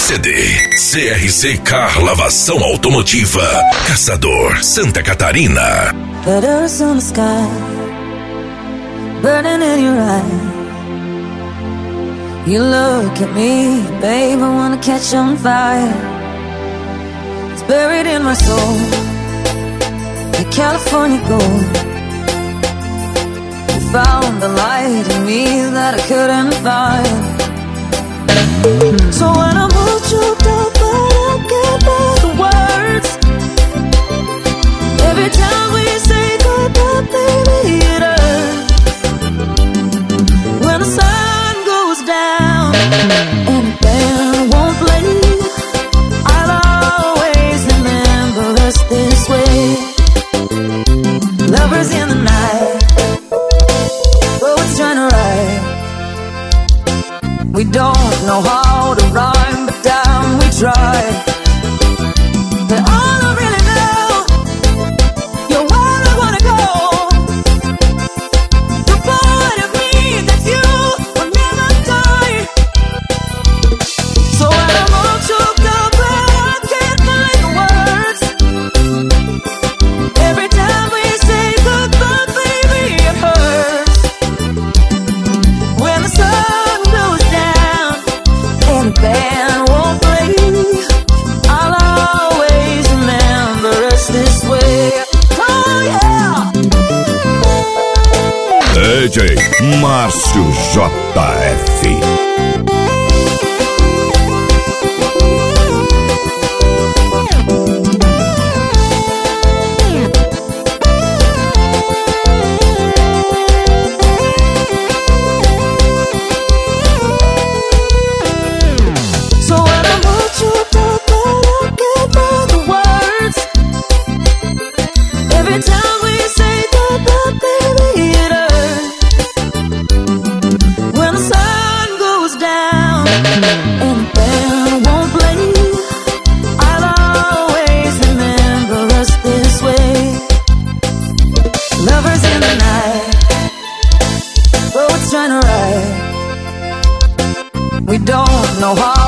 CD, CRC Car Lavação Automotiva, Caçador, Santa Catarina. Letters on the sky, burning in your eye. You look at me, babe, I wanna catch on fire. It's buried in my soul, the California gold. You found the light in me that I couldn't find. So when I'm all choked up, but I can't find the words. Every time we say goodbye, baby, it hurts. When the sun goes down and the band won't play, I'll always remember us this way. Lovers in the night, roads trying to ride. We don't know how to rhyme, but damn, we try. But all I really know, you're where I wanna go. The part of me that you will never die. So when I'm all choked up and I can't find the words, every time we say goodbye, baby, it hurts. When the sun goes down and the band won't play, I'll always remember us this way. Oh yeah! DJ Márcio JF. So when I'm all choked up, but I can't find the words. Every time we say goodbye, baby, it hurts. When the sun goes down and the band won't play, I'll always remember us this way. Lovers in the night, roads trying to ride. We don't know how